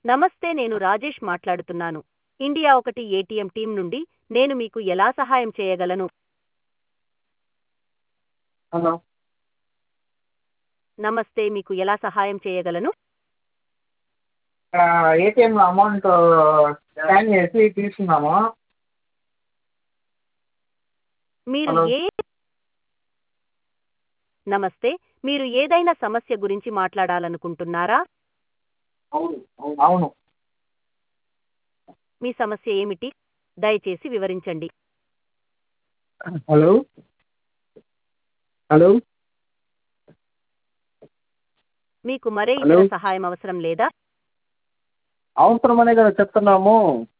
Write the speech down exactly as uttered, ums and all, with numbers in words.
నమస్తే, నేను రాజేష్ మాట్లాడుతున్నాను. ఇండియా ఒకటి ఏటీఎం టీం నుండి. నేను మీకు ఎలా సహాయం చేయగలను? హలో. నమస్తే, మీకు ఎలా సహాయం చేయగలను? ఇక్కడ ఏటీఎంలో అమౌంట్ స్కాన్ చేసి తీసుకున్నాము. మీరు హలో. ఏ నమస్తే, మీరు ఏదైనా సమస్య గురించి మాట్లాడాలనుకుంటున్నారా? అవును అవును అవును. మీ సమస్య ఏమిటి? దయచేసి వివరించండి. హలో. హలో. మీకు మరే హలో. ఇతర సహాయం అవసరం లేదా? అవసరమనే కదా చెప్తున్నాము.